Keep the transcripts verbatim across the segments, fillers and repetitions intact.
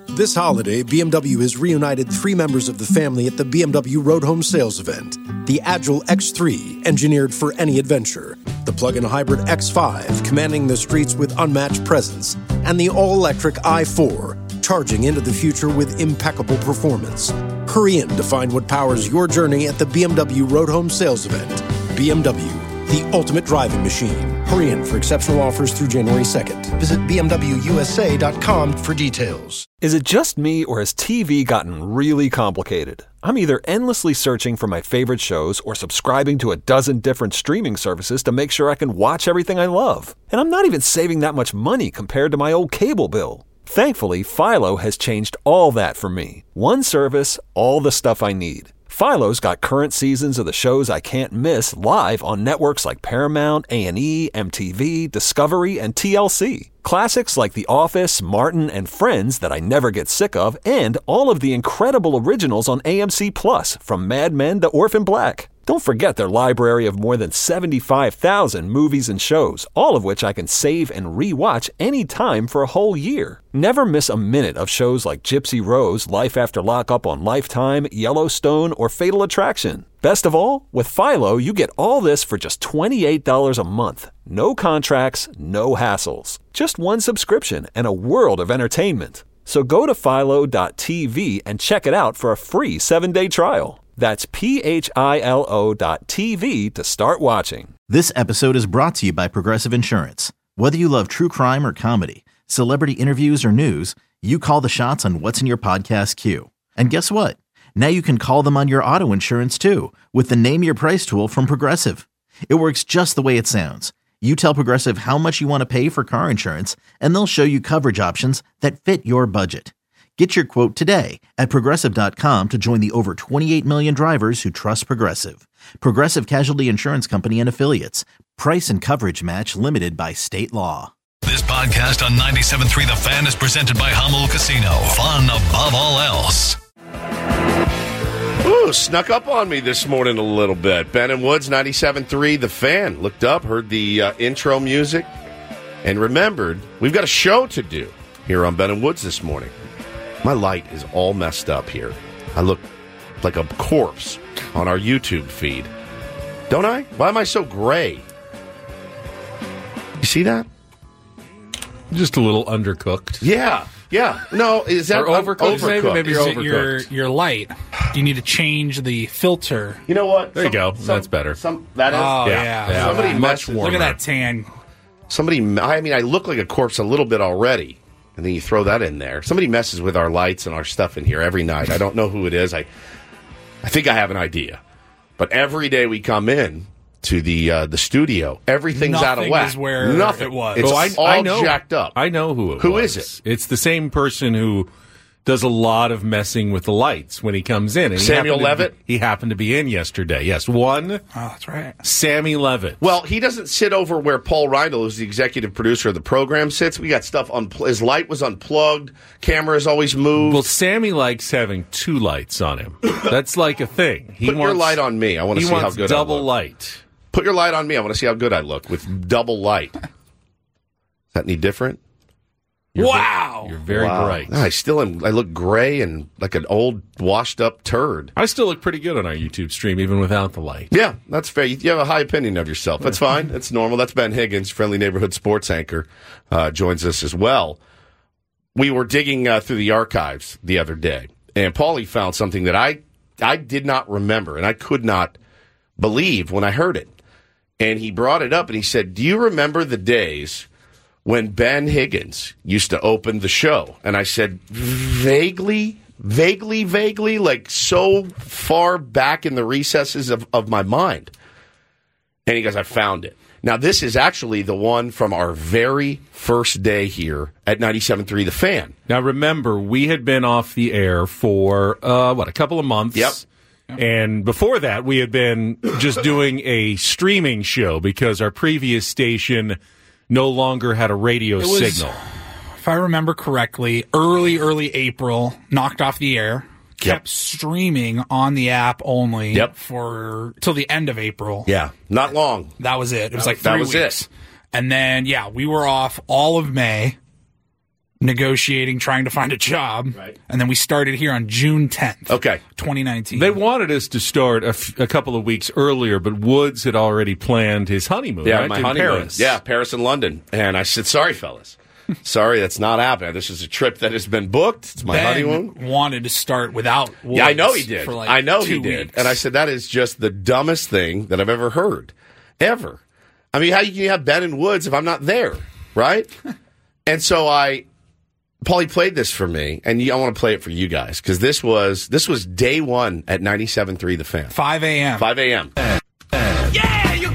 This holiday, B M W has reunited three members of the family at the B M W Road Home Sales event. The Agile X three, engineered for any adventure. The plug-in hybrid X five, commanding the streets with unmatched presence. And the all-electric i four, charging into the future with impeccable performance. Hurry in to find what powers your journey at the B M W Road Home Sales event. B M W, the ultimate driving machine. Hurry in for exceptional offers through January second. Visit B M W U S A dot com for details. Is it just me, or has T V gotten really complicated? I'm either endlessly searching for my favorite shows or subscribing to a dozen different streaming services to make sure I can watch everything I love. And I'm not even saving that much money compared to my old cable bill. Thankfully, Philo has changed all that for me. One service, all the stuff I need. Philo's got current seasons of the shows I can't miss live on networks like Paramount, A and E, M T V, Discovery, and T L C. Classics like The Office, Martin, and Friends that I never get sick of, and all of the incredible originals on A M C Plus, from Mad Men to Orphan Black. Don't forget their library of more than seventy-five thousand movies and shows, all of which I can save and re-watch anytime for a whole year. Never miss a minute of shows like Gypsy Rose, Life After Lockup on Lifetime, Yellowstone, or Fatal Attraction. Best of all, with Philo, you get all this for just twenty-eight dollars a month. No contracts, no hassles. Just one subscription and a world of entertainment. So go to philo dot t v and check it out for a free seven-day trial. That's P H I L O dot T V to start watching. This episode is brought to you by Progressive Insurance. Whether you love true crime or comedy, celebrity interviews or news, you call the shots on what's in your podcast queue. And guess what? Now you can call them on your auto insurance too with the Name Your Price tool from Progressive. It works just the way it sounds. You tell Progressive how much you want to pay for car insurance, and they'll show you coverage options that fit your budget. Get your quote today at Progressive dot com to join the over twenty-eight million drivers who trust Progressive. Progressive Casualty Insurance Company and Affiliates. Price and coverage match limited by state law. This podcast on ninety-seven point three The Fan is presented by Hummel Casino. Fun above all else. Ooh, snuck up on me this morning a little bit. Ben and Woods, ninety-seven point three The Fan. Looked up, heard the uh, intro music, and remembered we've got a show to do here on Ben and Woods this morning. My light is all messed up here. I look like a corpse on our YouTube feed. Don't I? Why am I so gray? You see that? Just a little undercooked. Yeah. Yeah. No, is that or overcooked? overcooked? Maybe, maybe you're Is it overcooked. your, your light? Do you need to change the filter? You know what? There Some- you go. some- That's better. Some, that is. Oh, Yeah, yeah. yeah. Somebody Much messes- warmer. Look at that tan. Somebody, I mean, I look like a corpse a little bit already, and then you throw that in there. Somebody messes with our lights and our stuff in here every night. I don't know who it is. I, I think I have an idea, but every day we come in to the uh, the studio, everything's out of Nothing whack. is where Nothing. it was. It's Oh, I, all I know, jacked up. I know who it Who was. is it? It's the same person who does a lot of messing with the lights when he comes in. And he Samuel happened to Levitt? be- he happened to be in yesterday. Yes, one Oh, that's right. Sammy Levitt. Well, he doesn't sit over where Paul Reindl, who's the executive producer of the program, sits. We got stuff unplugged. His light was unplugged. Camera is always moved. Well, Sammy likes having two lights on him. That's like a thing. He Put wants, your light on me. I want to he see how wants good I double look. light. Put your light on me. I want to see how good I look with double light. Is that any different? You're Wow. Very, you're very Wow. bright. No, I still am. I look gray and like an old, washed-up turd. I still look pretty good on our YouTube stream, even without the light. Yeah, that's fair. You, you have a high opinion of yourself. That's fine. That's normal. That's Ben Higgins, friendly neighborhood sports anchor, uh, joins us as well. We were digging uh, through the archives the other day, and Paulie found something that I I did not remember, and I could not believe when I heard it. And he brought it up, and he said, "Do you remember the days when Ben Higgins used to open the show?" And I said, vaguely, vaguely, vaguely, like so far back in the recesses of, of my mind. And he goes, "I found it." Now, this is actually the one from our very first day here at ninety-seven point three The Fan. Now, remember, we had been off the air for, uh, what, a couple of months? Yep. And before that, we had been just doing a streaming show because our previous station no longer had a radio It was, signal. if I remember correctly, early, early April, knocked off the air, kept Yep. streaming on the app only Yep. for till the end of April. Yeah, not long. That was it. It was like That three was weeks. it. And then, yeah, we were off all of May. negotiating, trying to find a job. Right. And then we started here on June tenth. Okay. twenty nineteen. They wanted us to start a, f- a couple of weeks earlier, but Woods had already planned his honeymoon, Yeah, right? my in honeymoon. Paris. Yeah, Paris and London. And I said, sorry, fellas. Sorry, that's not happening. This is a trip that has been booked. It's my Ben honeymoon. wanted to start without Woods. Yeah, I know he did. For like I know he two did. weeks. And I said, that is just the dumbest thing that I've ever heard. Ever. I mean, how can you have Ben and Woods if I'm not there? Right? And so I, Paulie played this for me, and you, I want to play it for you guys, because this was, this was day one at ninety-seven point three The Fan. five a.m. five a.m. Yeah, you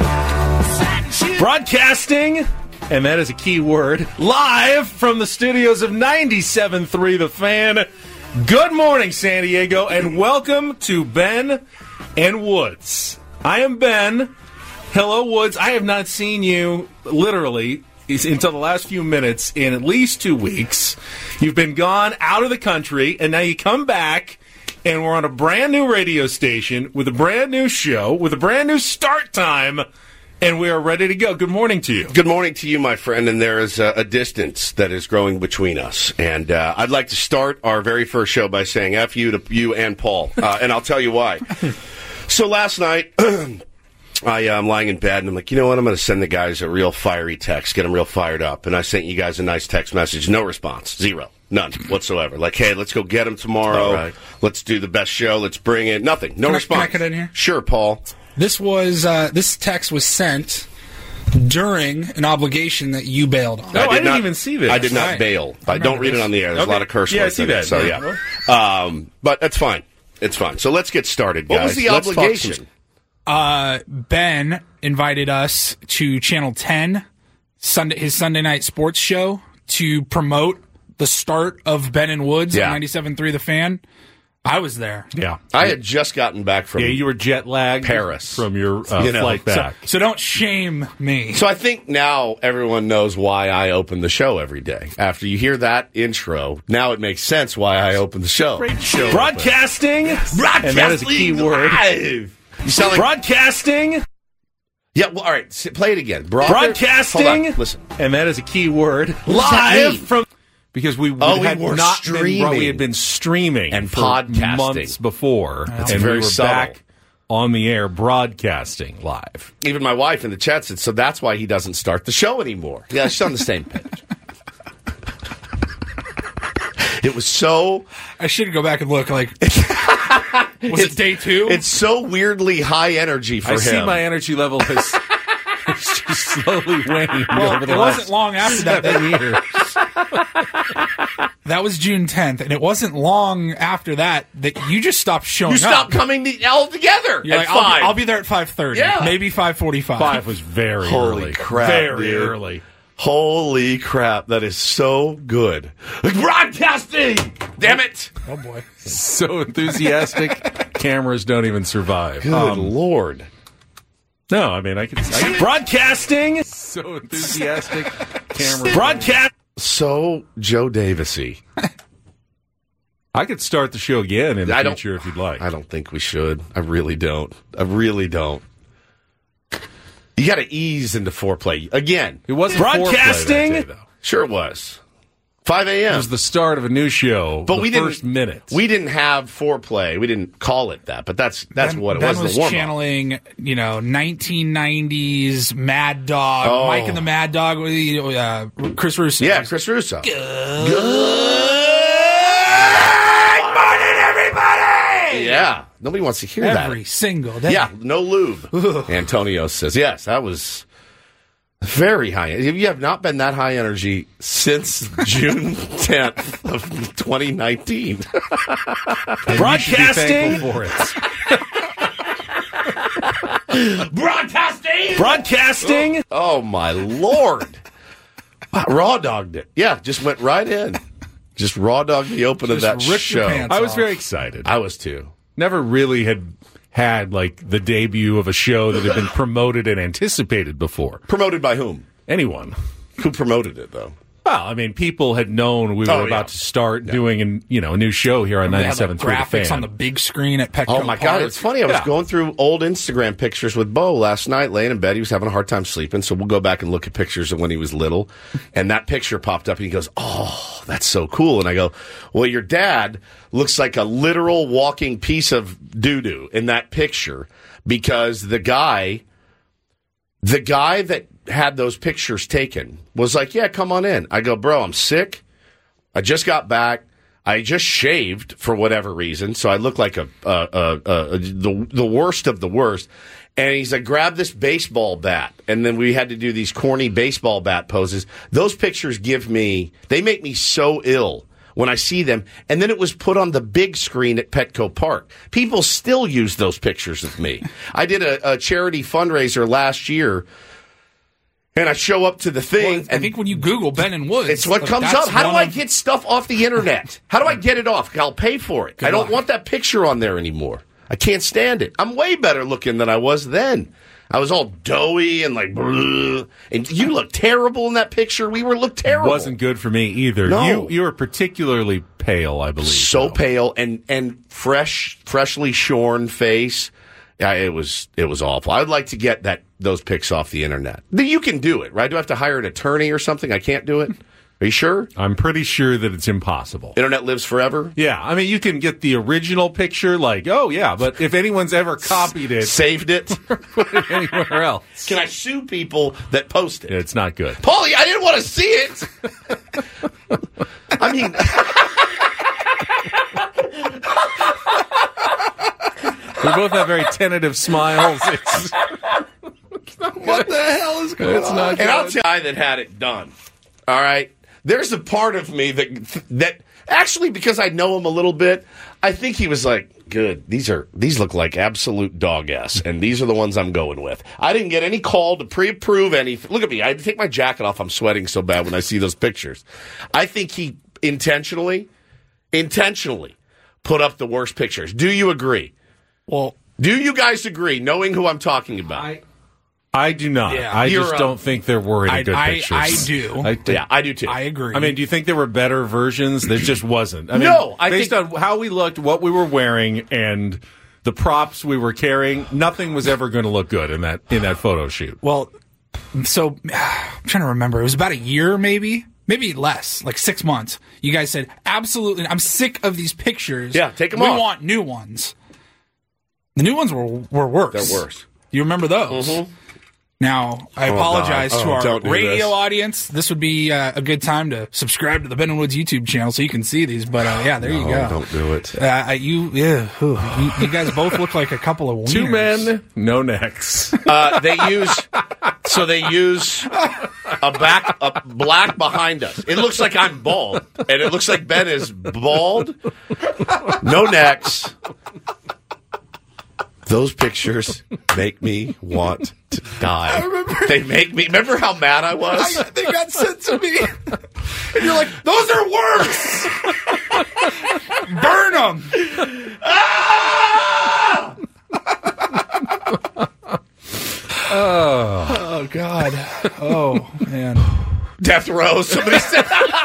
got Broadcasting, and that is a key word, live from the studios of ninety-seven point three The Fan. Good morning, San Diego, and welcome to Ben and Woods. I am Ben. Hello, Woods. I have not seen you, literally, until the last few minutes in at least two weeks. You've been gone out of the country, and now you come back, and we're on a brand new radio station with a brand new show, with a brand new start time, and we are ready to go. Good morning to you. Good morning to you, my friend. And there is a, a distance that is growing between us. And uh, I'd like to start our very first show by saying F you to you and Paul. Uh, and I'll tell you why. So last night, I, uh, I'm lying in bed, and I'm like, you know what? I'm going to send the guys a real fiery text, get them real fired up. And I sent you guys a nice text message. No response. Zero. None whatsoever. Like, hey, let's go get them tomorrow. Right. Let's do the best show. Let's bring it. Nothing. No Can I- response. can I get in here? Sure, Paul. This was uh, this text was sent during an obligation that you bailed on. No, I did didn't not- even see this. I did not Right. bail. I I don't remember read it this. on the air. There's Okay. a lot of curse Yeah, I words see in it, that. So, Yeah. yeah. Um, but that's fine. It's fine. So let's get started, guys. What was the Let's talk obligation? some- Uh, Ben invited us to Channel ten, Sunday, his Sunday night sports show, to promote the start of Ben and Woods Yeah. on ninety-seven point three The Fan. I was there. Yeah. I had just gotten back from Yeah, you were jet lagged Paris. from your uh, You know, flight so- back. So don't shame me. So I think now everyone knows why I open the show every day. After you hear that intro, now it makes sense why I open the show. Great show. Broadcasting, and that is a key word. Live. You sound like Broadcasting, yeah. Well, all right. s- Play it again. Broad- broadcasting, Hold on. Listen. and that is a key word. does that Live mean? from because we, Oh, we had were not been, streaming. we had been streaming And for podcasting. months before, That's and very we were subtle. back on the air broadcasting live. Even my wife in the chat said, so that's why he doesn't start the show anymore. Yeah, she's on the same page. It was so I should go back and look. Like, was it day two? It's so weirdly high energy for I him. see my energy level has it's just slowly waned well, over the it last wasn't long after that. seven that years. That was June tenth, and it wasn't long after that that you just stopped showing you stopped up. coming to, all together You're at like, I'll five. be, I'll be there at five thirty. Yeah. Maybe five forty-five. Five was very Holy early. crap, Very dude. early. Holy crap, that is so good. Broadcasting! Damn it! Oh boy. So enthusiastic, cameras don't even survive. Good Um, Lord. no, I mean I can. I can broadcasting. So enthusiastic, cameras. Broadcast. So Joe Davisy. I could start the show again in the I don't- future if you'd like. I don't think we should. I really don't. I really don't. You got to ease into foreplay. Again. It wasn't Broadcasting? foreplay that day, though. Sure it was. five a.m. It was the start of a new show. But the we didn't, first minute. We didn't have foreplay. We didn't call it that. But that's that's Ben, what it Ben was. was the warm-up. channeling, you know, nineteen nineties Mad Dog, Oh. Mike and the Mad Dog, you know, uh, Chris Russo. Yeah, Chris Russo. Good. morning, everybody! Yeah. Nobody wants to hear Every that. single day. Yeah, no lube. Antonio says, yes, that was very high. You have not been that high energy since June tenth of twenty nineteen. Broadcasting for it. Broadcasting! Broadcasting. Oh, my Lord. Wow, raw dogged it. Yeah, just went right in. Just raw dogged the open of Just that ripped your show. pants. I was off. very excited. I was too. Never really had had like the debut of a show that had been promoted and anticipated before. Promoted by whom? Anyone. Who promoted it, though? Well, I mean, people had known we were Oh, about yeah. to start doing an, you know, a new show here on They had, ninety-seven like, point three The graphics Fan. on the big screen at Petco Oh my God, Park. it's funny. I was Yeah. going through old Instagram pictures with Bo last night, laying in bed. He was having a hard time sleeping, so we'll go back and look at pictures of when he was little. And that picture popped up, and he goes, "Oh, that's so cool." And I go, "Well, your dad looks like a literal walking piece of doo-doo in that picture because the guy, the guy that had those pictures taken was like, yeah, come on in." I go, "Bro, I'm sick. I just got back. I just shaved for whatever reason, so I look like a, a, a, a the the worst of the worst." And he's like, "Grab this baseball bat," and then we had to do these corny baseball bat poses. Those pictures give me, they make me so ill when I see them. And then it was put on the big screen at Petco Park. People still use those pictures of me. I did a, a charity fundraiser last year. And I show up to the thing. Well, I and think when you Google Ben and Woods, it's what like, comes that's up. How do one I of- get stuff off the internet? How do I get it off? I'll pay for it. Good I don't luck. want that picture on there anymore. I can't stand it. I'm way better looking than I was then. I was all doughy and like, bleh. And you look terrible in that picture. We were look terrible. Wasn't good for me either. No. You you were particularly pale, I believe. So though. pale and and fresh, freshly shorn face. Yeah, it was it was awful. I'd like to get that those pics off the internet. You can do it, right? Do I have to hire an attorney or something? I can't do it. Are you sure? I'm pretty sure that it's impossible. Internet lives forever. Yeah, I mean, you can get the original picture, like, oh, yeah, but if anyone's ever copied it, Saved it. put it anywhere else, Can I sue people that post it? it's not good. Paulie, I didn't want to see it. I mean, We both have very tentative smiles. It's, what the hell is going It's on? not And I'll good. tell you, I that had it done. All right, there's a part of me that that actually, because I know him a little bit, I think he was like, "Good, these are these look like absolute dog ass, and these are the ones I'm going with." I didn't get any call to pre-approve anything. Look at me, I had to take my jacket off. I'm sweating so bad when I see those pictures. I think he intentionally, intentionally put up the worst pictures. Do you agree? Well, Do you guys agree, knowing who I'm talking about? I, I do not. Yeah. I You're, just uh, don't think there were any I- good I- pictures. I do. I think- yeah, I do too. I agree. I mean, do you think there were better versions? There just wasn't. I mean, No, I based think- on how we looked, what we were wearing, and the props we were carrying, nothing was ever going to look good in that in that photo shoot. well, so I'm trying to remember. It was about a year, maybe, maybe less, like six months. You guys said, absolutely, I'm sick of these pictures. Yeah, take 'em we off. We want new ones. The new ones were were worse. They're worse. You remember those? Now, I apologize God. to Oh, our don't do radio this. audience. This would be uh, a good time to subscribe to the Ben and Woods YouTube channel so you can see these. But uh, yeah, there you go. Don't do it. Uh, I- you, yeah, whew, you, you guys both look like a couple of wieners. Two men, no necks. Uh, they use so they use a back a black behind us. It looks like I'm bald, and it looks like Ben is bald, no necks. Those pictures make me want to die. They make me. Remember how mad I was? I, they got sent to me. And you're like, those are worse. Burn them. Ah! Oh, God. Oh, man. Death row. Somebody said,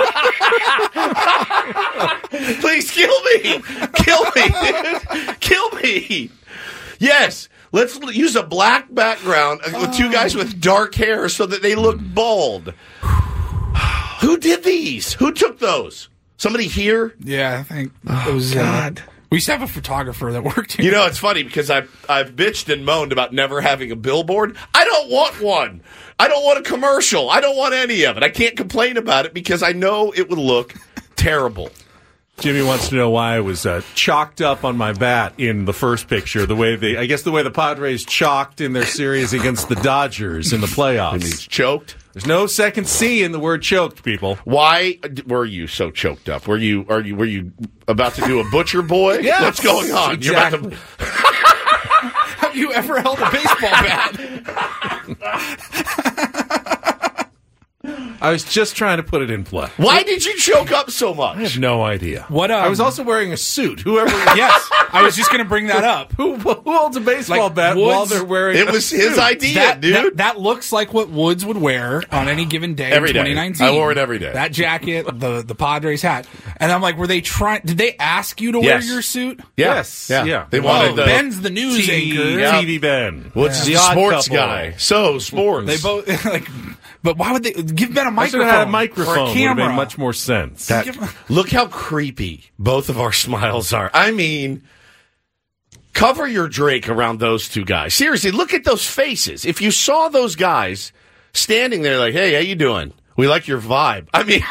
"Please kill me, kill me, dude. Kill me." Yes, let's l- use a black background uh, with two guys with dark hair so that they look bald. Who did these? Who took those? Somebody here? Yeah, I think it was. God. Uh, we used to have a photographer that worked here. You know, it's funny because I've, I've bitched and moaned about never having a billboard. I don't want one. I don't want a commercial. I don't want any of it. I can't complain about it because I know it would look terrible. Jimmy wants to know why I was uh, chalked up on my bat in the first picture. The way they, I guess, the way the Padres chalked in their series against the Dodgers in the playoffs. And he's choked. There's no second C in the word "choked," people. Why were you so choked up? Were you are you were you about to do a butcher boy? Yes, What's going on? You're about exactly. to, Have you ever held a baseball bat? I was just trying to put it in play. Why did you choke up so much? I have no idea. What? Um, I was also wearing a suit. Whoever. Yes, I was just going to bring that up. who, who holds a baseball Like, bat Woods- while they're wearing? It a was his suit? idea, That, dude. that, that looks like what Woods would wear on any given day Every in day. twenty nineteen. I wore it every day. That jacket, the the Padres hat, and I'm like, were they trying? Did they ask you to Yes. wear your suit? Yeah. Yes. Yeah. Yeah. They Oh, wanted the Ben's the news T V, anchor. Yeah. T V Ben. What's The the odd sports couple. guy? So sports. They both like, but why would they give Ben a I should microphone? have had a or microphone. a Would have camera? made much more sense. That- look how creepy both of our smiles are. I mean, cover your Drake around those two guys. Seriously, look at those faces. If you saw those guys standing there like, hey, how you doing? We like your vibe. I mean,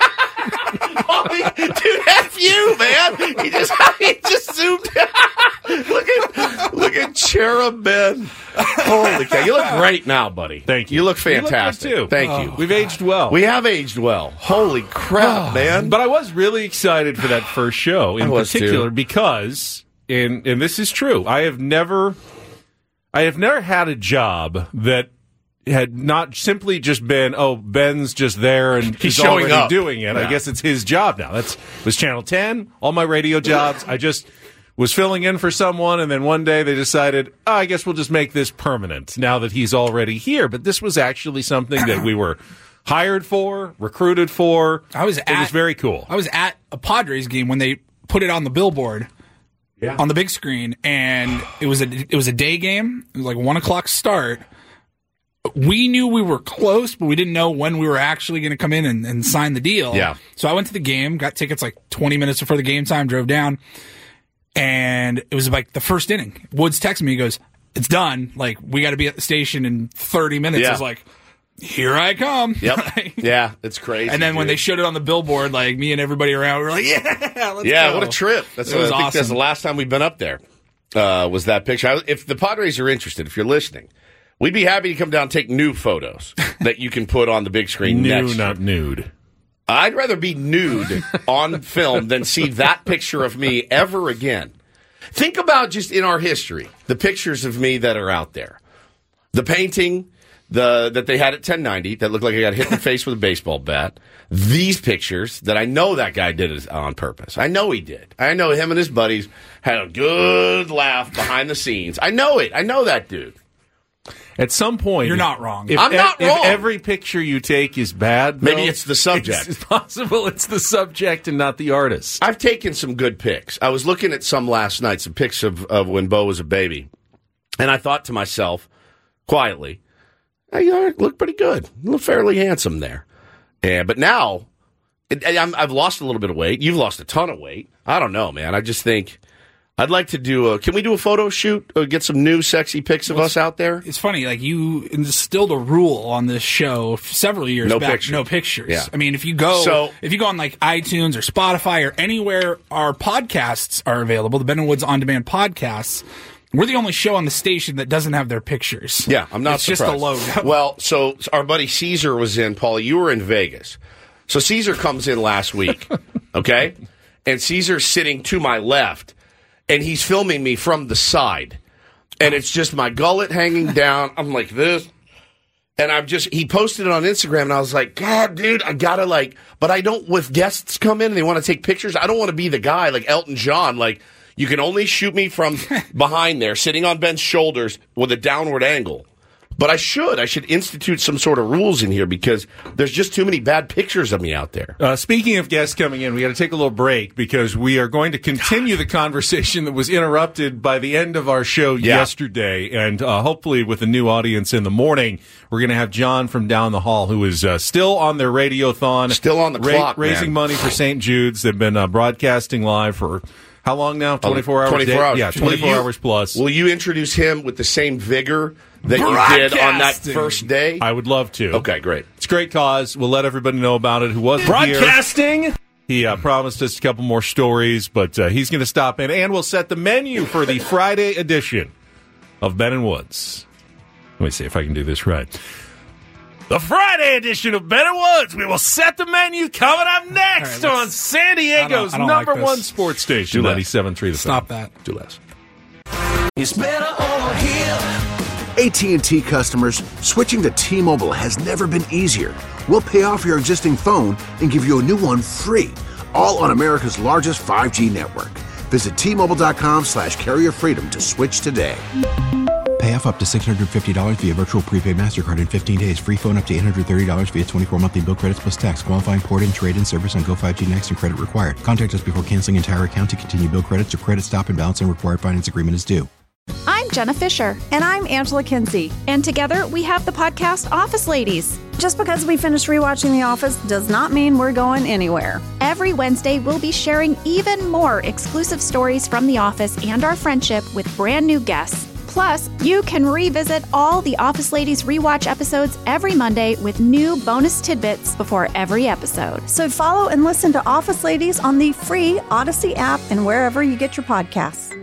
dude, F you, man. He just, he just zoomed Look at, look at Cherub Ben. Holy cow. You look great now, buddy. Thank you. You look You look good, fantastic. too. Thank Oh. you. We've aged well. We have aged well. Holy crap, man. But I was really excited for that first show in I was, particular too. because, and and this is true, I have never, I have never had a job that had not simply just been, oh, Ben's just there and He's he's showing already up. doing it. Yeah. I guess it's his job now. That's was Channel ten, all my radio jobs. I just was filling in for someone, and then one day they decided, oh, I guess we'll just make this permanent now that he's already here. But this was actually something that we were hired for, recruited for. I was it at- was very cool. I was at a Padres game when they put it on the billboard. Yeah. On the big screen, and it was a it was a day game. It was like one o'clock start. We knew we were close, but we didn't know when we were actually going to come in and, and sign the deal. Yeah. So I went to the game, got tickets like twenty minutes before the game time, drove down, and it was like the first inning. Woods texted me, he goes, "It's done. Like, we got to be at the station in thirty minutes." Yeah. I was like, "Here I come." Yep. Yeah, it's crazy. And then when dude. they showed it on the billboard, like me and everybody around, we were like, "Yeah, let's Yeah, go." what a trip. That's It what, was I think that's awesome. the last time we've been up there, uh, was that picture. I, if the Padres are interested, if you're listening, we'd be happy to come down and take new photos that you can put on the big screen New, next not year. nude. I'd rather be nude on film than see that picture of me ever again. Think about just in our history, the pictures of me that are out there. The painting the that they had at ten ninety that looked like I got hit in the face with a baseball bat. These pictures that I know that guy did it on purpose. I know he did. I know him and his buddies had a good laugh behind the scenes. I know it. I know that dude. At some point, You're if- not wrong. If, I'm not if wrong. every picture you take is bad, Maybe though, it's the subject. It's possible it's the subject and not the artist. I've taken some good pics. I was looking at some last night, some pics of, of when Bo was a baby. And I thought to myself, quietly, hey, you look pretty good. You look fairly handsome there. And, but now, it, I'm, I've lost a little bit of weight. You've lost a ton of weight. I don't know, man. I just think I'd like to do a, can we do a photo shoot or get some new sexy pics of us out there? It's funny, like you instilled a rule on this show several years No back. pictures. No pictures. Yeah. I mean, if you go, So- if you go on like iTunes or Spotify or anywhere our podcasts are available, the Ben and Woods On Demand podcasts, we're the only show on the station that doesn't have their pictures. Yeah, I'm not It's surprised. just a logo. Well, so our buddy Caesar was in. Paulie, you were in Vegas. So Caesar comes in last week, okay? And Caesar's sitting to my left, and he's filming me from the side. And it's just my gullet hanging down. I'm like this. And I'm just, he posted it on Instagram, and I was like, God, dude, I gotta like, but I don't, with guests come in and they want to take pictures, I don't want to be the guy like Elton John, like, you can only shoot me from behind there, sitting on Ben's shoulders with a downward angle. But I should. I should institute some sort of rules in here because there's just too many bad pictures of me out there. Uh, speaking of guests coming in, we got to take a little break because we are going to continue the conversation that was interrupted by the end of our show Yeah. yesterday. And uh, hopefully with a new audience in the morning, we're going to have John from down the hall, who is uh, still on their radiothon. Still on the clock, raising man. money for Saint Jude's. They've been uh, broadcasting live for how long now? twenty-four hours? twenty-four a day? hours. Yeah, twenty-four Will you- hours plus. Will you introduce him with the same vigor that you did on that Broadcasting. first day? I would love to. Okay, great. It's a great cause. We'll let everybody know about it who wasn't here. Broadcasting. He uh, promised us a couple more stories, but uh, he's going to stop in, and we'll set the menu for the Friday edition of Ben and Woods. Let me see if I can do this right. The Friday edition of Ben and Woods. We will set the menu coming up next All right, on let's- San Diego's I don't- I don't like number this. one sports station, Do less. ninety-seven point three The Stop Fan. that. Do less. It's better over here. A T and T customers, switching to T-Mobile has never been easier. We'll pay off your existing phone and give you a new one free, all on America's largest five G network. Visit T-Mobile.com slash carrier freedom to switch today. Pay off up to six hundred fifty dollars via virtual prepaid MasterCard in fifteen days. Free phone up to eight hundred thirty dollars via twenty-four monthly bill credits plus tax. Qualifying port-in, trade-in service on Go five G Next and credit required. Contact us before canceling entire account to continue bill credits or credit stop and balance and required finance agreement is due. I'm Jenna Fisher. And I'm Angela Kinsey. And together we have the podcast Office Ladies. Just because we finished rewatching The Office does not mean we're going anywhere. Every Wednesday, we'll be sharing even more exclusive stories from The Office and our friendship with brand new guests. Plus, you can revisit all the Office Ladies rewatch episodes every Monday with new bonus tidbits before every episode. So follow and listen to Office Ladies on the free Odyssey app and wherever you get your podcasts.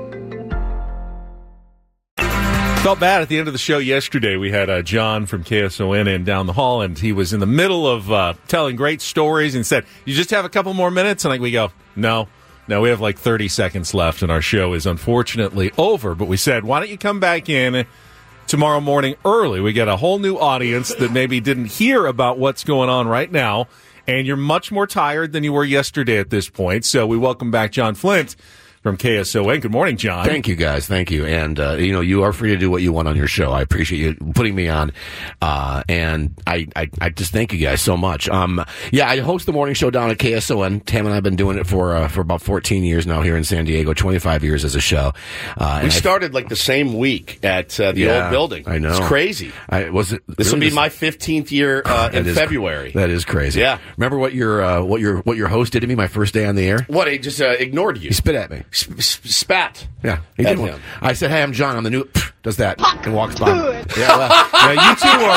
Felt bad at the end of the show yesterday. We had uh, John from K S O N in down the hall, and he was in the middle of uh, telling great stories and said, "You just have a couple more minutes?" And like we go, "No, no, we have like thirty seconds left, and our show is unfortunately over." But we said, "Why don't you come back in tomorrow morning early? We get a whole new audience that maybe didn't hear about what's going on right now, and you're much more tired than you were yesterday at this point." So we welcome back John Flint from K S O N. Good morning, John. Thank you, guys. Thank you. And, uh, you know, you are free to do what you want on your show. I appreciate you putting me on. Uh, and I, I, I just thank you guys so much. Um, yeah, I host the morning show down at K S O N. Tam and I have been doing it for, uh, for about fourteen years now here in San Diego, twenty-five years as a show. Uh, we started I, like the same week at uh, the yeah, old building. I know. It's crazy. I, was it, this really will be this, my fifteenth year uh, in is, February. That is crazy. Yeah. Remember what your, uh, what your, what your host did to me my first day on the air? What? He just uh, ignored you. He spit at me. Sp- sp- spat. Yeah, he did one. I said, "Hey, I'm John. I'm the new." Does that and walks by. Yeah, well, yeah, you two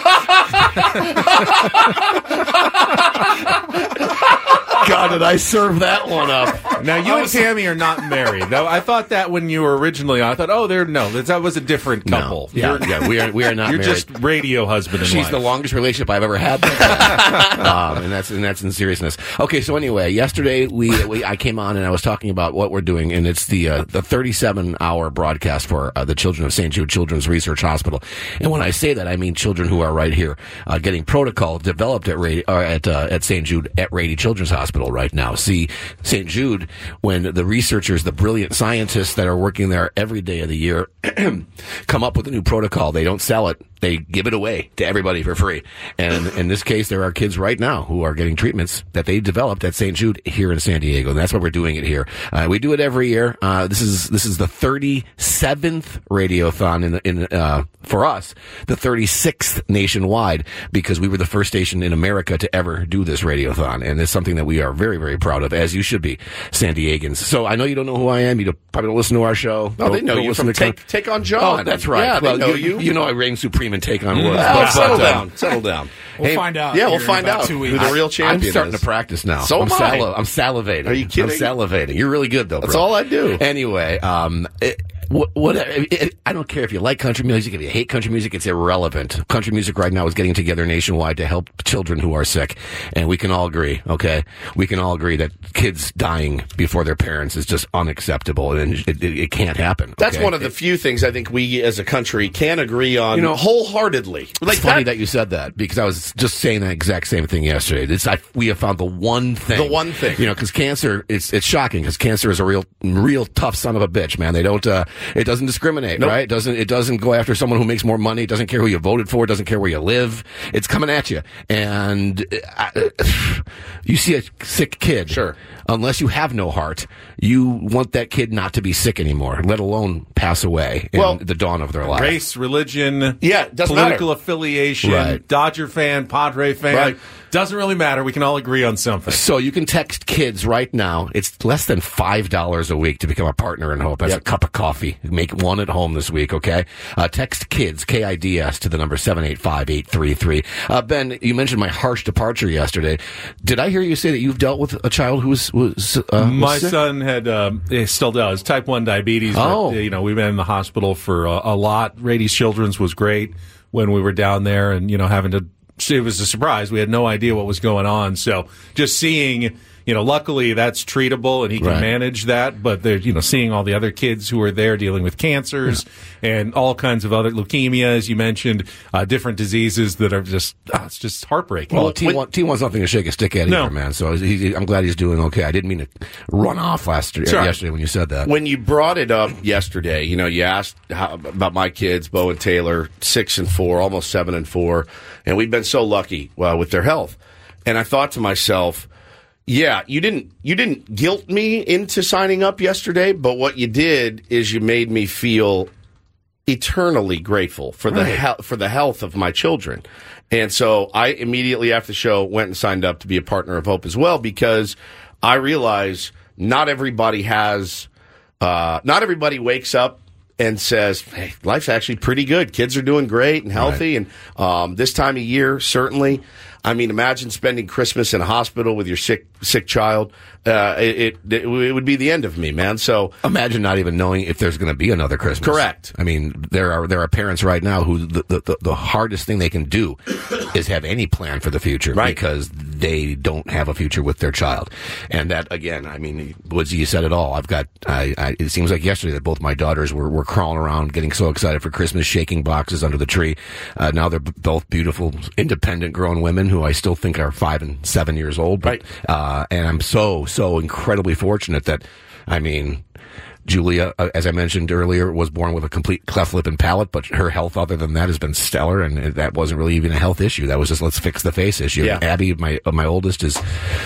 are. Uh... God, did I serve that one up? Now you and Tammy are not married, though. I thought that when you were originally on, I thought, oh, they're no, that was a different couple. No. Yeah, yeah, we are. We are not. You're married. just radio husband and She's wife. the longest relationship I've ever had, um, and that's and that's in seriousness. Okay, so anyway, yesterday we, we I came on and I was talking about what we're doing, and it's the uh, the thirty-seven hour broadcast for uh, the children of Saint Jude Children's Research Hospital. And when I say that, I mean children who are right here uh, getting protocol developed at Rady, uh, at uh, at Saint Jude at Rady Children's Hospital right now. See, Saint Jude, when the researchers, the brilliant scientists that are working there every day of the year come up with a new protocol, they don't sell it. They give it away to everybody for free. And in this case, there are kids right now who are getting treatments that they developed at Saint Jude here in San Diego. And that's why we're doing it here. Uh, we do it every year. Uh, this is, this is the thirty-seventh Radiothon in, in, uh, for us, the thirty-sixth nationwide, because we were the first station in America to ever do this Radiothon. And it's something that we are very, very proud of, as you should be, San Diegans. So I know you don't know who I am. You don't, probably don't listen to our show. No, they know you from Take, Take on John. Oh, that's right. Yeah, well, they know you, you. You know I reign supreme and take on words. Mm, but, settle but, uh, down. Settle down. We'll hey, find out. Yeah, we'll find out two who weeks. the real champion I'm starting is. to practice now. So I'm, am I. sal- I'm salivating. Are you kidding? I'm salivating. You're really good, though, bro. That's all I do. Anyway, um... It, What, what, I don't care if you like country music, if you hate country music, it's irrelevant. Country music right now is getting together nationwide to help children who are sick. And we can all agree, okay? We can all agree that kids dying before their parents is just unacceptable, and it, it, it can't happen. That's okay? one of the few things I think we as a country can agree on, you know, wholeheartedly. It's Like funny that, that you said that, because I was just saying the exact same thing yesterday. It's, I, we have found the one thing. The one thing. You know, because cancer, it's, it's shocking, because cancer is a real, real tough son of a bitch, man. They don't, uh, it doesn't discriminate. Nope. Right? It doesn't, it doesn't go after someone who makes more money. It doesn't care who you voted for. It doesn't care where you live. It's coming at you. And I, you see a sick kid. Sure. Unless you have no heart, you want that kid not to be sick anymore, let alone pass away in well, the dawn of their life. Race, religion, yeah, doesn't political matter. affiliation, right. Dodger fan, Padre fan. Right. Doesn't really matter. We can all agree on something. So you can text kids right now. It's less than five dollars a week to become a partner in Hope. That's yep. a cup of coffee. Make one at home this week, okay? Uh, text KIDS, K I D S, to the number seven eight five eight three three. Uh, Ben, you mentioned my harsh departure yesterday. Did I hear you say that you've dealt with a child who was... was uh, my was sick? son had, um, he still does, type one diabetes. Oh. But, you know, we've been in the hospital for a, a lot. Rady's Children's was great when we were down there and, you know, having to... It was a surprise. We had no idea what was going on. So just seeing you know, luckily that's treatable and he can Right. manage that. But they're, you know, seeing all the other kids who are there dealing with cancers yeah. and all kinds of other leukemia, as you mentioned, uh, different diseases that are just, oh, it's just heartbreaking. Well, T one, T one's nothing to shake a stick at No. either, man. So he, I'm glad he's doing okay. I didn't mean to run off last Sure. yesterday when you said that. When you brought it up yesterday, you know, you asked how, about my kids, Bo and Taylor, six and four, almost seven and four, and we've been so lucky uh, with their health. And I thought to myself, yeah, you didn't you didn't guilt me into signing up yesterday, but what you did is you made me feel eternally grateful for the Right. he- for the health of my children. And so I immediately after the show went and signed up to be a partner of Hope as well, because I realize not everybody has uh, not everybody wakes up and says, hey, life's actually pretty good. Kids are doing great and healthy. Right. And um, this time of year, certainly. I mean, imagine spending Christmas in a hospital with your sick sick child. Uh, it, it it would be the end of me, man. So imagine not even knowing if there's going to be another Christmas. Correct. I mean, there are there are parents right now who the the, the hardest thing they can do is have any plan for the future, right? Because they don't have a future with their child. And that again, I mean, Woodsy, you said it all. I've got. I, I it seems like yesterday that both my daughters were were crawling around, getting so excited for Christmas, shaking boxes under the tree. Uh, now they're b- both beautiful, independent, grown women who I still think are five and seven years old. But, right. Uh, and I'm so so incredibly fortunate that, I mean, Julia, uh, as I mentioned earlier, was born with a complete cleft lip and palate, but her health other than that has been stellar, and that wasn't really even a health issue. That was just let's fix the face issue. Yeah. Abby, my uh, my oldest, is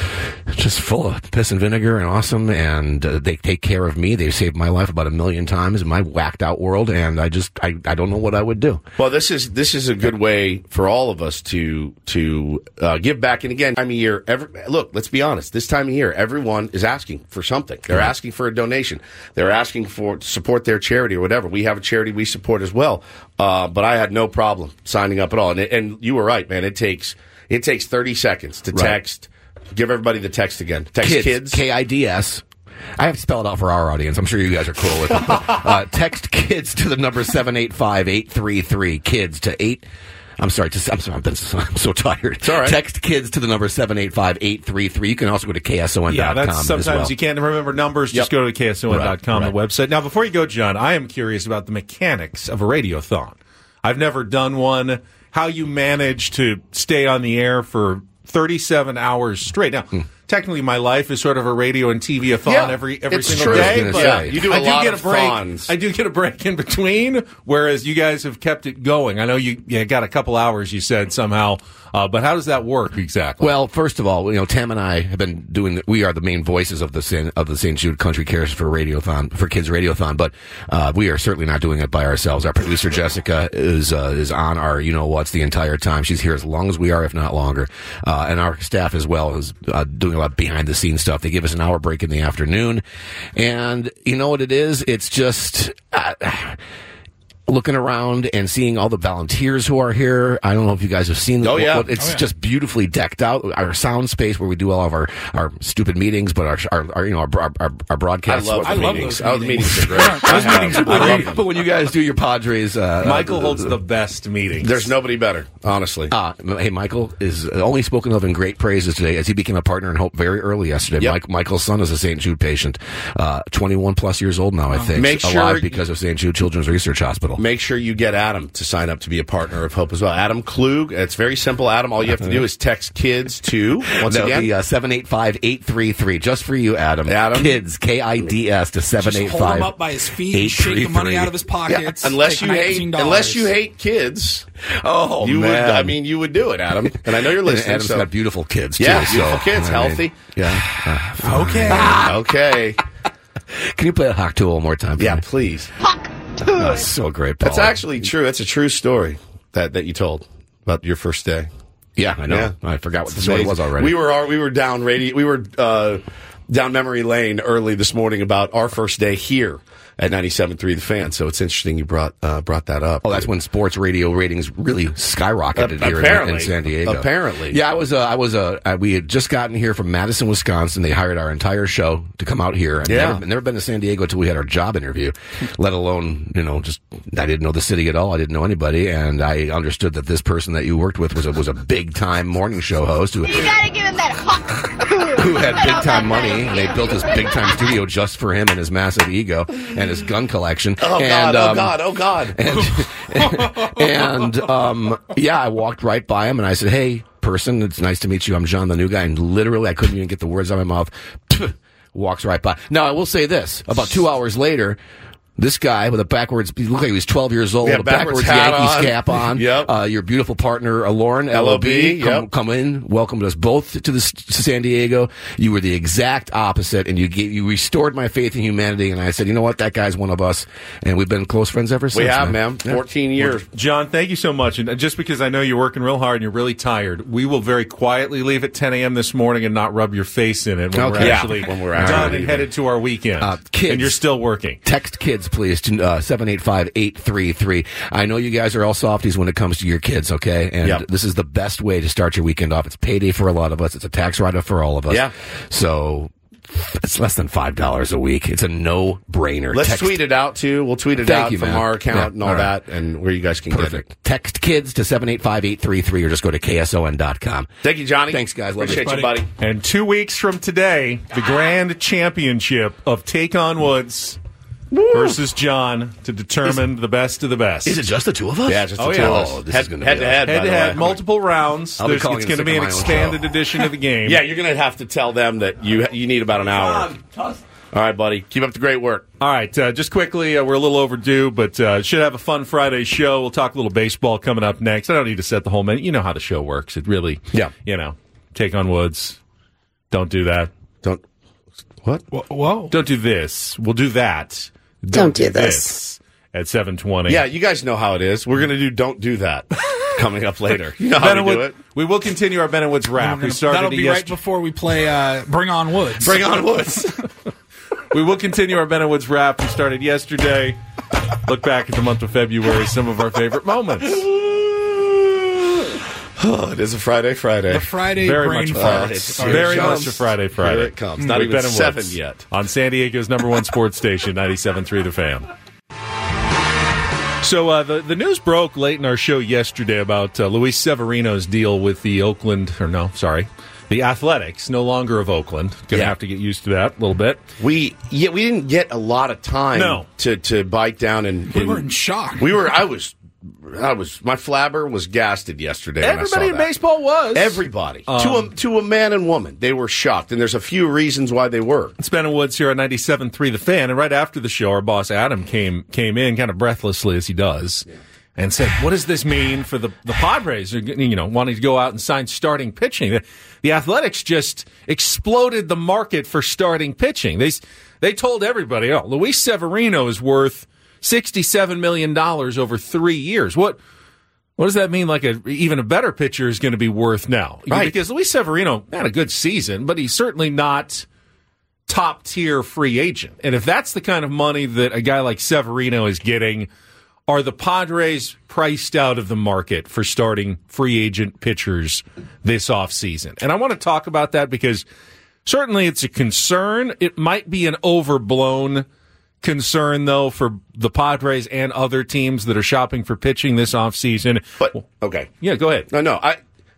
just full of piss and vinegar and awesome, and uh, they take care of me. They've saved my life about a million times in my whacked out world, and I just I, I don't know what I would do. Well, this is this is a good way for all of us to to uh, give back. And again, time of year, every, look, let's be honest. This time of year, everyone is asking for something. They're Right. asking for a donation. They're asking for to support their charity or whatever. We have a charity we support as well. Uh, but I had no problem signing up at all. And, it, and you were right, man. It takes it takes thirty seconds to Right. text. Give everybody the text again. Text Kids, kids. K I D S. I have to spell it out for our audience. I'm sure you guys are cool with it. uh, text kids to the number seven eight five, eight three three. Kids to eight. I'm sorry. To, I'm sorry. I've been so, I'm so tired. It's all right. Text kids to the number seven eight five, eight three three. You can also go to K S O N dot com. Yeah, that's sometimes as well. you can't remember numbers. Just Yep. go to K S O N dot com, Right, the website. Now, before you go, John, I am curious about the mechanics of a radiothon. I've never done one. How you manage to stay on the air for thirty-seven hours straight. Now, Hmm. technically, my life is sort of a radio and T V-a-thon Yeah, every every it's single true. day. I was But gonna say. You do a I do lot get of a break. thons. I do get a break in between, whereas you guys have kept it going. I know you, you got a couple hours. You said somehow, uh, but how does that work exactly? Well, first of all, you know, Tam and I have been doing. The, we are the main voices of the San, of the Saint Jude Country Cares for Radiothon for Kids Radiothon, but uh, we are certainly not doing it by ourselves. Our producer Jessica is uh, is on our you know what's the entire time. She's here as long as we are, if not longer. Uh, and our staff as well is uh, doing a lot of behind the scenes stuff. They give us an hour break in the afternoon, and you know what it is? It's just. Uh, looking around and seeing all the volunteers who are here. I don't know if you guys have seen. Oh, yeah. It's Oh, yeah. just beautifully decked out. Our sound space where we do all of our, our stupid meetings, but our, our, our you know, our, our, our broadcasts. I love I the love meetings. those Oh, the meetings. meetings are great. Those I meetings have- are I love great. them. But when you guys do your Padres, uh, Michael uh, holds the best meetings. There's nobody better, honestly. Uh, hey, Michael is only spoken of in great praises today as he became a partner in Hope very early yesterday. Yep. Mike, Michael's son is a Saint Jude patient, uh, twenty-one plus years old now, I think, Make sure- alive because of Saint Jude Children's Research Hospital. Make sure you get Adam to sign up to be a partner of Hope as well. Adam Klug. It's very simple, Adam. All you have to do is text kids to, once no, again, the uh, seven eight five, eight three three, just for you, Adam. Adam. Kids, K I D S to seven eight Just hold him five. up by his feet, shake the money out of his pockets. unless take you hate, nineteen dollars. unless you hate kids, Oh, you man. would. I mean, you would do it, Adam. And I know you're And listening. Adam's so. got beautiful kids, too. Yeah, so, beautiful kids, I mean, healthy. yeah. Uh, Okay. Okay. can you play a Hawk Tool one more time? for Yeah, me? please. That's so great, Paul. That's actually true. That's a true story that, that you told about your first day. Yeah, I know. Yeah. I forgot what the It's story amazing. was already. We were we were down radio. We were uh, down memory lane early this morning about our first day here at ninety-seven point three The Fan. So it's interesting you brought uh, brought that up. Oh, that's when sports radio ratings really skyrocketed Uh, here in, apparently. in San Diego. Apparently. Yeah, I was. Uh, I was. Uh, uh, we had just gotten here from Madison, Wisconsin. They hired our entire show to come out here. I've Yeah. never, never been to San Diego until we had our job interview. Let alone, you know, just I didn't know the city at all. I didn't know anybody, and I understood that this person that you worked with was a was a big time morning show host. Who, You gotta give him that hawk. who had big time money, and they built this big time studio just for him and his massive ego and his gun collection. Oh and, God! um, Oh God! Oh God! And, and um, yeah, I walked right by him and I said, "Hey, person, it's nice to meet you. I'm John, the new guy." And literally, I couldn't even get the words out of my mouth. Walks right by. Now, I will say this: about two hours later, this guy with a backwards, he looked like he was twelve years old, Yeah, a backwards, backwards hat Yankees on. cap on. Yep. Uh, your beautiful partner, uh, Lauren, L O B, L O B, come, yep. come in, welcomed us both to, this, to San Diego. You were the exact opposite, and you gave, you restored my faith in humanity. And I said, you know what, that guy's one of us, and we've been close friends ever since. We have, man. man. fourteen years. John, thank you so much. And just because I know you're working real hard and you're really tired, we will very quietly leave at ten a.m. this morning and not rub your face in it when Okay. we're Yeah, actually when we're done actually and headed to our weekend. Uh, kids. And you're still working. Text kids, please, to uh, seven eight five, eight three three. I know you guys are all softies when it comes to your kids, okay? And Yep. this is the best way to start your weekend off. It's payday for a lot of us. It's a tax write-off for all of us. Yeah. So it's less than five dollars a week. It's a no-brainer. Let's Text, tweet it out too. We'll tweet it Thank out you, from man. our account Yeah, and all, all right. that, and where you guys can get Perfect. it. Text kids to seven eight five, eight three three or just go to K S O N dot com. Thank you, Johnny. Thanks, guys. Love Appreciate you, you, buddy. And two weeks from today, the grand championship of Take On Woods versus John to determine the best of the best. Is it just the two of us? Yeah, just the Oh, two yeah. of us. Oh, this head, is gonna head be to a- head. by Head the to head, way. multiple rounds. I'll be There's, calling it's in going to sick be of an my own expanded show. edition of the game. Yeah, you're going to have to tell them that you you need about an hour. All right, buddy. Keep up the great work. All right, uh, just quickly, uh, we're a little overdue, but uh, should have a fun Friday show. We'll talk a little baseball coming up next. I don't need to set the whole minute. You know how the show works. It really, Yeah. you know, Take On Woods. Don't do that. Don't. What? Whoa. Don't do this. We'll do that. Don't do this. At seven twenty. Yeah, you guys know how it is. We're going to do Don't Do That coming up later. You know how Ben and we do Wood- it. We will continue our Ben and Woods rap. We started That'll it be right yesterday. before we play uh, Bring On Woods. Bring on Woods. We will continue our Ben and Woods rap. We started yesterday. Look back at the month of February, some of our favorite moments. Oh, it is a Friday, Friday. The Friday Very brain much, farts. uh, it's- are here Very it just- comes. much a Friday, Friday. Here it comes. Not With even Ben and seven Woods. yet. On San Diego's number one sports station, ninety-seven point three The Fan. So uh, the the news broke late in our show yesterday about uh, Luis Severino's deal with the Oakland, or no, sorry, the Athletics, no longer of Oakland. Going to Yeah. have to get used to that a little bit. We yeah, we didn't get a lot of time No. to, to bite down and, We and- were in shock. We were. I was. I was. My flabber was gasted yesterday. when I Everybody saw in that. baseball was. Everybody Um, to a to a man and woman, they were shocked, and there's a few reasons why they were. It's Ben and Woods here on ninety-seven point three The Fan, and right after the show, our boss Adam came came in, kind of breathlessly as he does, and said, "What does this mean for the the Padres? You know, wanting to go out and sign starting pitching? The, the Athletics just exploded the market for starting pitching. They they told everybody, oh, Luis Severino is worth sixty-seven million dollars over three years. What?" What does that mean? Like a even a better pitcher is going to be worth now, Right. Because Luis Severino had a good season, but he's certainly not top tier free agent. And if that's the kind of money that a guy like Severino is getting, are the Padres priced out of the market for starting free agent pitchers this offseason? And I want to talk about that because certainly it's a concern. It might be an overblown concern, though, for the Padres and other teams that are shopping for pitching this offseason. But okay, Yeah, go ahead. no, no. I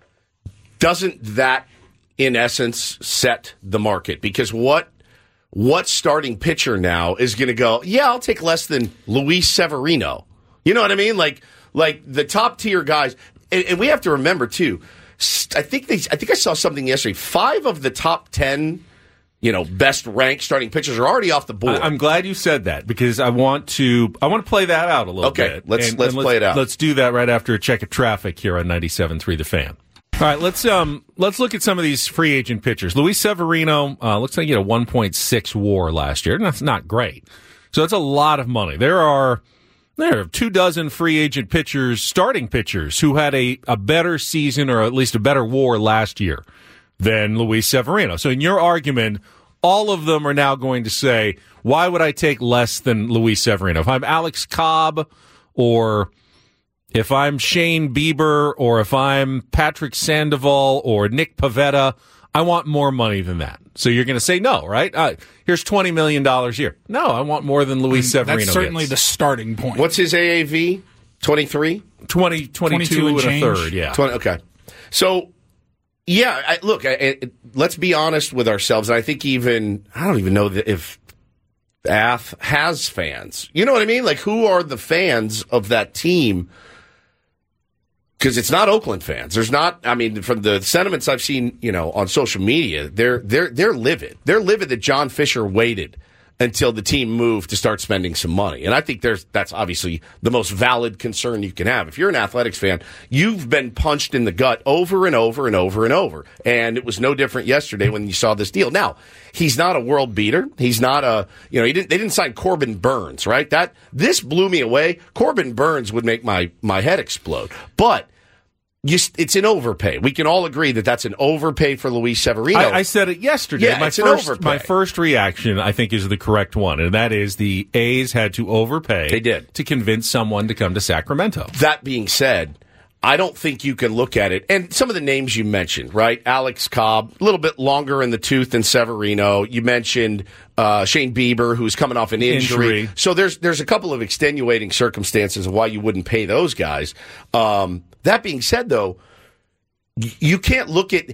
doesn't that in essence set the market? Because what what starting pitcher now is going to go? Yeah, I'll take less than Luis Severino. You know what I mean? Like like the top tier guys, and, and we have to remember too. I think they. I think I saw something yesterday. Five of the top ten. You know, best ranked starting pitchers are already off the board. I, I'm glad you said that because I want to. I want to play that out a little Okay, bit. let's- let's play it out. Let's do that right after a check of traffic here on ninety-seven point three The Fan. All right, let's um let's look at some of these free agent pitchers. Luis Severino uh, looks like he had a one point six WAR last year, and that's not great. So that's a lot of money. There are there are two dozen free agent pitchers, starting pitchers, who had a, a better season or at least a better WAR last year than Luis Severino. So in your argument, all of them are now going to say, why would I take less than Luis Severino? If I'm Alex Cobb, or if I'm Shane Bieber, or if I'm Patrick Sandoval or Nick Pivetta, I want more money than that. So you're going to say no, right? Uh, here's twenty million dollars a year. No, I want more than Luis Severino That's certainly gets. the starting point. What's his A A V? twenty-three? twenty, twenty-two twenty-two and and a change. third, yeah. twenty, okay. So Yeah, I, look, I, I, let's be honest with ourselves. I think even, I don't even know that if Ath has fans. You know what I mean? Like, who are the fans of that team? Because it's not Oakland fans. There's not, I mean, from the sentiments I've seen, you know, on social media, they're, they're, they're livid. They're livid that John Fisher waited until the team moved to start spending some money. And I think there's that's obviously the most valid concern you can have. If you're an Athletics fan, you've been punched in the gut over and over and over and over. And it was no different yesterday when you saw this deal. Now, he's not a world beater. He's not a, you know, he didn't, they didn't sign Corbin Burns, right? That, this blew me away. Corbin Burns would make my, my head explode. But You, it's an overpay. We can all agree that that's an overpay for Luis Severino. I, I said it yesterday. Yeah, my it's first, an overpay. My first reaction, I think, is the correct one, and that is the A's had to overpay. They did. To convince someone to come to Sacramento. That being said, I don't think you can look at it. And some of the names you mentioned, right? Alex Cobb, a little bit longer in the tooth than Severino. You mentioned uh, Shane Bieber, who's coming off an injury. Injury. So there's there's a couple of extenuating circumstances of why you wouldn't pay those guys. Um, that being said, though, you can't look at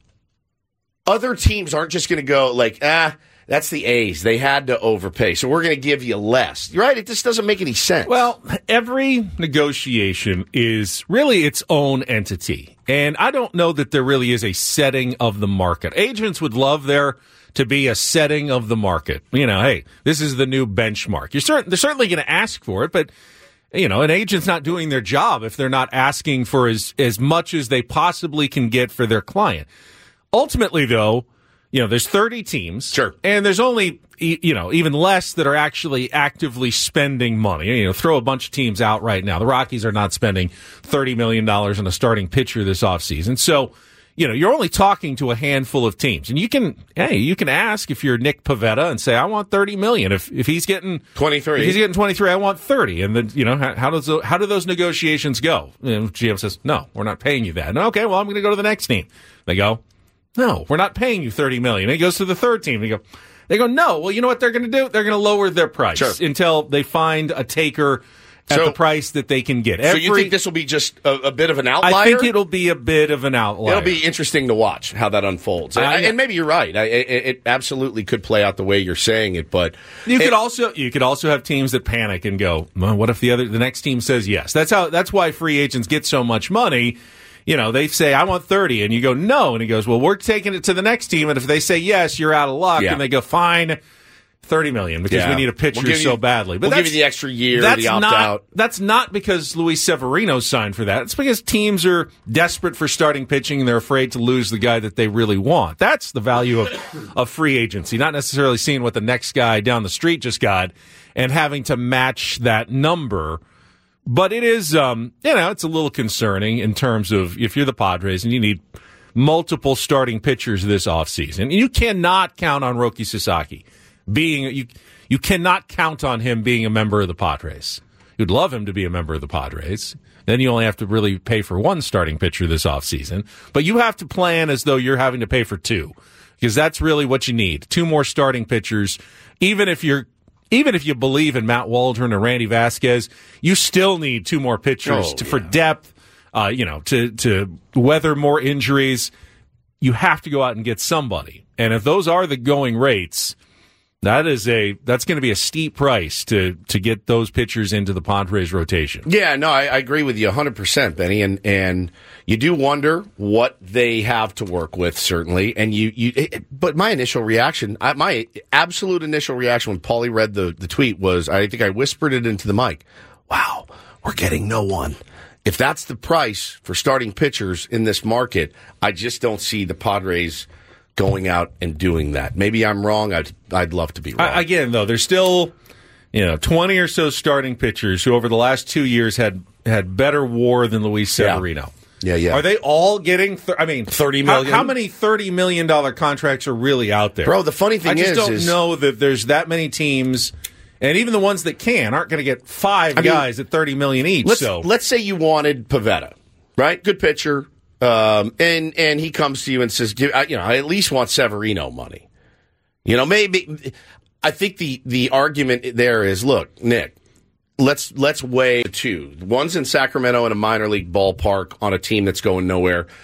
other teams aren't just going to go like, ah, that's the A's. They had to overpay, so we're going to give you less. Right? It just doesn't make any sense. Well, every negotiation is really its own entity, and I don't know that there really is a setting of the market. Agents would love there to be a setting of the market. You know, hey, this is the new benchmark. You're certain they're certainly going to ask for it, but you know, an agent's not doing their job if they're not asking for as, as much as they possibly can get for their client. Ultimately, though, you know, there's thirty teams. Sure. And there's only, you know, even less that are actually actively spending money. You know, throw a bunch of teams out right now. The Rockies are not spending thirty million dollars on a starting pitcher this offseason. So, you know, you're only talking to a handful of teams, and you can, hey, you can ask if you're Nick Pivetta and say, I want thirty million. If if he's getting twenty-three, if he's getting twenty-three, I want thirty. And then, you know, how, how does how do those negotiations go? And G M says, no, we're not paying you that. And, okay, well, I'm going to go to the next team. They go, no, we're not paying you thirty million. And he goes to the third team. They go, they go, no. Well, you know what they're going to do? They're going to lower their price sure. until they find a taker at so, the price that they can get. Every, so you think this will be just a, a bit of an outlier? I think it'll be a bit of an outlier. It'll be interesting to watch how that unfolds. And, I, and maybe you're right. I, it, it absolutely could play out the way you're saying it. But you it, could also you could also have teams that panic and go, well, what if the other the next team says yes? That's how. That's why free agents get so much money. You know, they say, I want thirty, and you go, no. And he goes, well, we're taking it to the next team, and if they say yes, you're out of luck. Yeah. And they go, fine, thirty million, because yeah. we need a pitcher we'll so you, badly. But we'll give you the extra year, the opt not, out. That's not because Luis Severino signed for that. It's because teams are desperate for starting pitching, and they're afraid to lose the guy that they really want. That's the value of, of free agency, not necessarily seeing what the next guy down the street just got and having to match that number. But it is, um, you know, it's a little concerning in terms of if you're the Padres and you need multiple starting pitchers this offseason. And you cannot count on Roki Sasaki being, you, you cannot count on him being a member of the Padres. You'd love him to be a member of the Padres. Then you only have to really pay for one starting pitcher this offseason. But you have to plan as though you're having to pay for two, because that's really what you need. Two more starting pitchers, even if you're Even if you believe in Matt Waldron or Randy Vasquez, you still need two more pitchers oh, to, yeah. for depth, uh, you know, to, to weather more injuries. You have to go out and get somebody. And if those are the going rates, that is a that's going to be a steep price to to get those pitchers into the Padres rotation. Yeah, no, I, I agree with you one hundred percent, Benny. And and you do wonder what they have to work with, certainly. And you, you it, but my initial reaction, I, my absolute initial reaction when Paulie read the, the tweet was, I think I whispered it into the mic, wow, we're getting no one. If that's the price for starting pitchers in this market, I just don't see the Padres going out and doing that. Maybe I'm wrong. I'd, I'd love to be wrong. I, again, though, there's still, you know, twenty or so starting pitchers who over the last two years had had better WAR than Luis Severino. Yeah, yeah. Are they all getting, th- I mean, thirty how, million? how many thirty million dollars contracts are really out there? Bro, the funny thing I just is, don't is, know that there's that many teams, and even the ones that can aren't going to get five I mean, guys at thirty million dollars each. Let's, so let's say you wanted Pivetta, right? Good pitcher. Um, and, and he comes to you and says, you know, I at least want Severino money. You know, maybe, I think the, the argument there is, look, Nick, let's, let's weigh the two. One's in Sacramento in a minor league ballpark on a team that's going nowhere.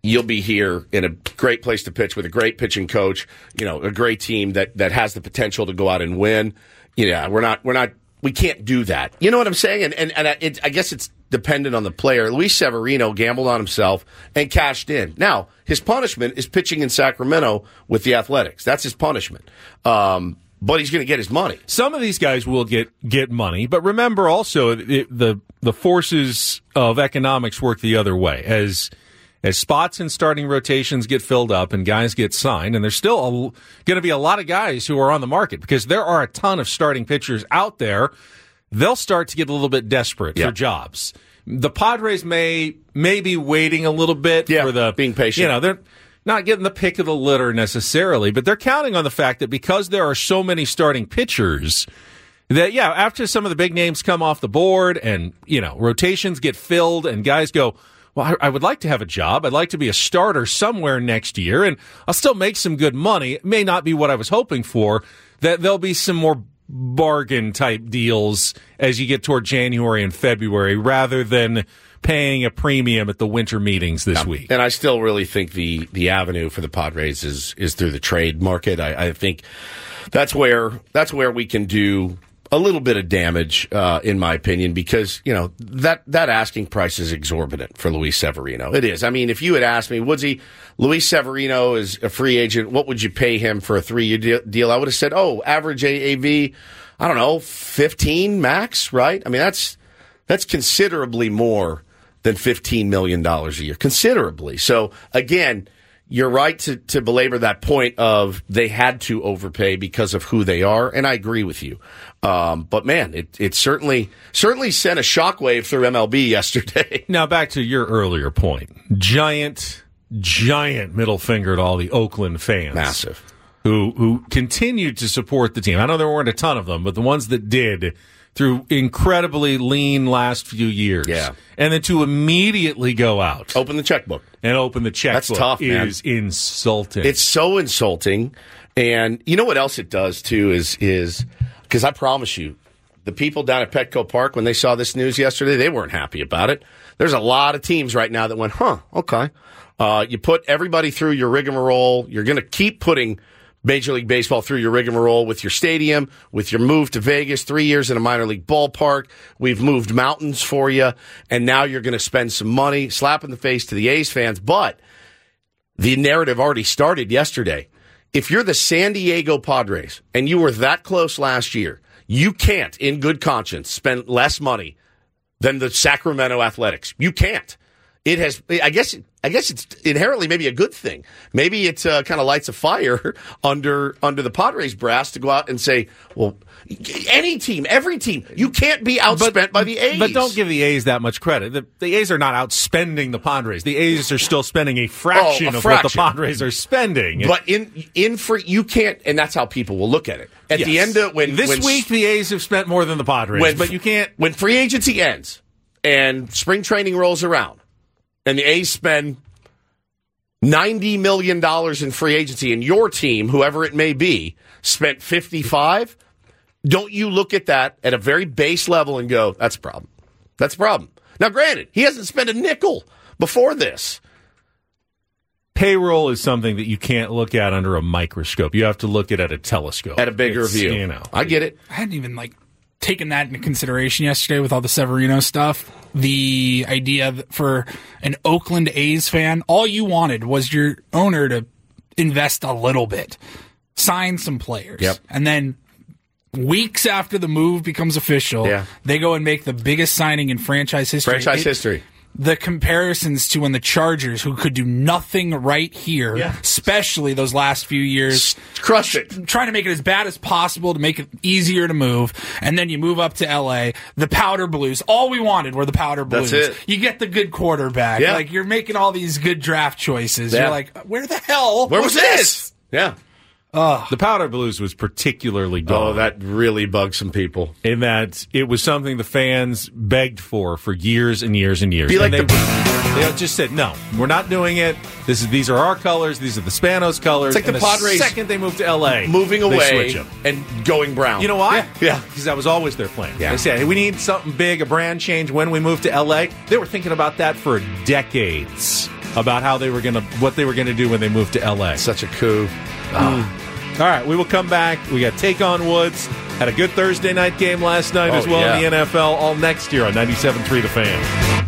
you'll be here in a great place to pitch with a great pitching coach, you know, a great team that, that has the potential to go out and win. Yeah, we're not, we're not, we can't do that. You know what I'm saying? And, and, and it, I guess it's dependent on the player. Luis Severino gambled on himself and cashed in. Now, his punishment is pitching in Sacramento with the Athletics. That's his punishment. Um, but he's going to get his money. Some of these guys will get, get money, but remember also it, the, the forces of economics work the other way. As, As spots in starting rotations get filled up and guys get signed, and there's still going to be a lot of guys who are on the market because there are a ton of starting pitchers out there, they'll start to get a little bit desperate yeah. for jobs. The Padres may may be waiting a little bit yeah, for the being patient. You know, they're not getting the pick of the litter necessarily, but they're counting on the fact that because there are so many starting pitchers, that, yeah, after some of the big names come off the board and, you know, rotations get filled and guys go, well, I, I would like to have a job. I'd like to be a starter somewhere next year, and I'll still make some good money. It may not be what I was hoping for. That there'll be some more bargain-type deals as you get toward January and February rather than paying a premium at the winter meetings this yeah. week. And I still really think the, the avenue for the Padres is is through the trade market. I, I think that's where that's where we can do a little bit of damage, uh, in my opinion, because, you know, that, that asking price is exorbitant for Luis Severino. It is. I mean, if you had asked me, Woodsy, Luis Severino is a free agent, what would you pay him for a three-year deal? I would have said, oh, average A A V, I don't know, fifteen max, right? I mean, that's that's considerably more than fifteen million dollars a year. Considerably. So, again, you're right to, to belabor that point of they had to overpay because of who they are, and I agree with you. Um, but man, it it certainly certainly sent a shockwave through M L B yesterday. Now back to your earlier point, giant, giant middle finger to all the Oakland fans, massive, who who continued to support the team. I know there weren't a ton of them, but the ones that did through incredibly lean last few years, yeah, and then to immediately go out, open the checkbook, and open the checkbook. That's tough, man. Is insulting. It's so insulting, and you know what else it does too is is. Because I promise you, the people down at Petco Park, when they saw this news yesterday, they weren't happy about it. There's a lot of teams right now that went, huh, okay. Uh, you put everybody through your rigmarole. You're going to keep putting Major League Baseball through your rigmarole with your stadium, with your move to Vegas, three years in a minor league ballpark. We've moved mountains for you, and now you're going to spend some money, slap in the face to the A's fans. But the narrative already started yesterday. If you're the San Diego Padres and you were that close last year, you can't, in good conscience, spend less money than the Sacramento Athletics. You can't. It has, I guess, I guess it's inherently maybe a good thing. Maybe it uh, kind of lights a fire under under the Padres brass to go out and say, well, any team, every team, you can't be outspent but, by the A's. But don't give the A's that much credit. The, the A's are not outspending the Padres. The A's are still spending a fraction, oh, a fraction. of what the Padres are spending. But in in free, you can't, and that's how people will look at it. At yes. the end of when this when, week, the A's have spent more than the Padres. When, but you can't when free agency ends and spring training rolls around, and the A's spend ninety million dollars in free agency, and your team, whoever it may be, spent fifty-five. Don't you look at that at a very base level and go, that's a problem. That's a problem. Now, granted, he hasn't spent a nickel before this. Payroll is something that you can't look at under a microscope. You have to look at it at a telescope. At a bigger it's, view. You know. I get it. I hadn't even, like, taken that into consideration yesterday with all the Severino stuff. The idea that for an Oakland A's fan, all you wanted was your owner to invest a little bit, sign some players, yep. and then weeks after the move becomes official, yeah. they go and make the biggest signing in franchise history. Franchise it, history. The comparisons to when the Chargers, who could do nothing right here, yeah. especially those last few years, crushed it, trying to make it as bad as possible to make it easier to move, and then you move up to L A, the Powder Blues. All we wanted were the Powder Blues. That's it. You get the good quarterback. Yeah. Like, you're making all these good draft choices. Yeah. You're like, where the hell Where was, was this? this? Yeah. Uh, the Powder Blues was particularly dumb. Oh, that really bugged some people. In that it was something the fans begged for for years and years and years. Be like and they, the- they just said, no, we're not doing it. This is These are our colors. These are the Spanos colors. It's like and the Padres. The second they moved to L A, moving they away switch them. and going brown. You know why? Yeah. Because that was always their plan. Yeah. They said, hey, we need something big, a brand change when we move to L A. They were thinking about that for decades. about how they were going to, what they were going to do when they moved to L A. Such a coup. Mm. All right, we will come back. We got Take on Woods. Had a good Thursday night game last night oh, as well yeah. in the N F L. All next year on ninety-seven point three The Fan.